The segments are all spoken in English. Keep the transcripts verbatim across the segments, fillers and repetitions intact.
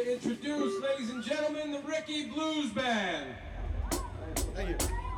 introduce, ladies and gentlemen, the Ricky Blues Band. Thank you.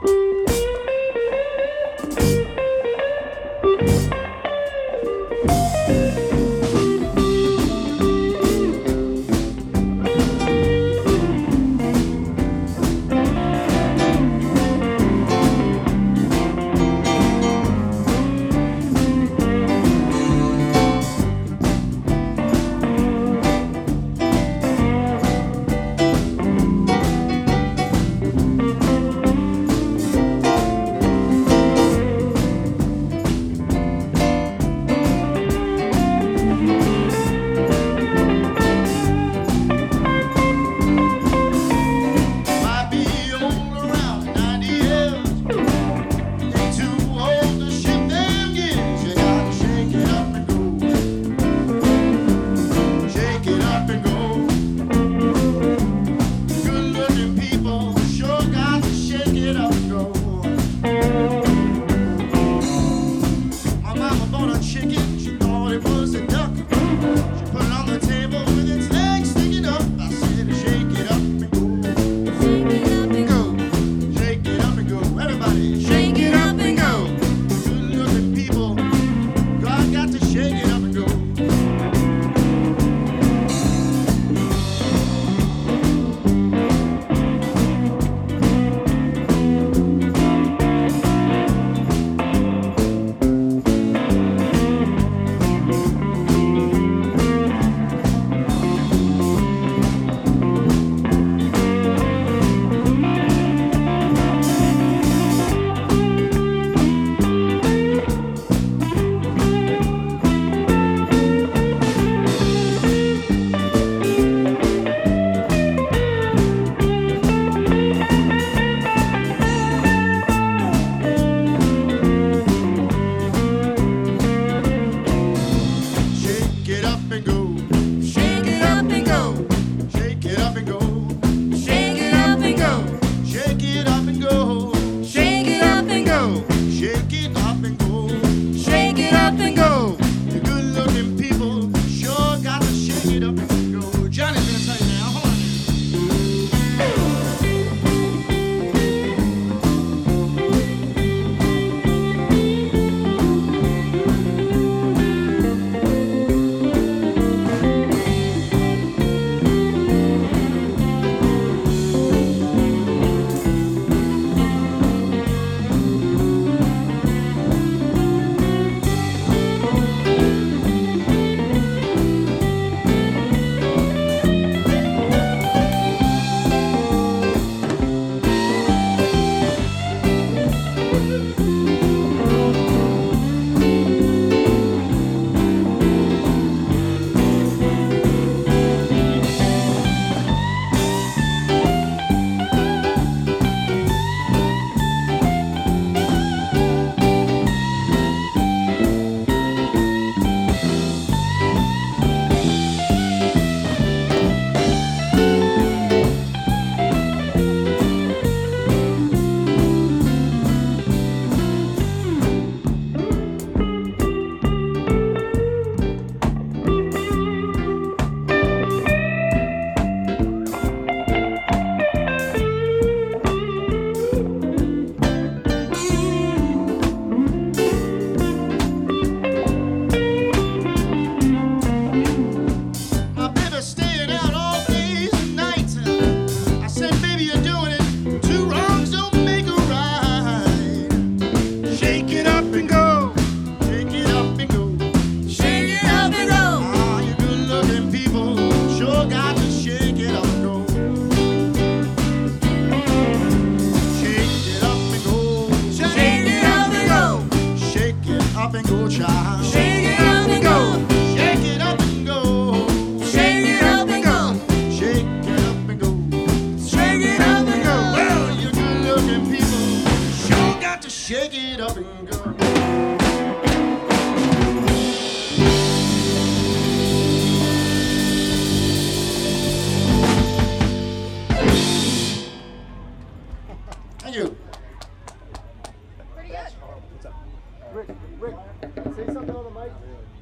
Thank you. Pretty good. Rick, Rick, say something on the mic.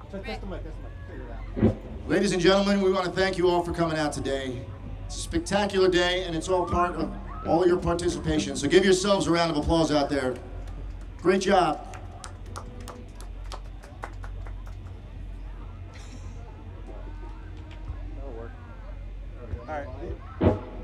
Test the mic, test the mic. Figure it out. Ladies and gentlemen, we want to thank you all for coming out today. It's a spectacular day, and it's all part of all your participation. So give yourselves a round of applause out there. Great job. That'll work. All right.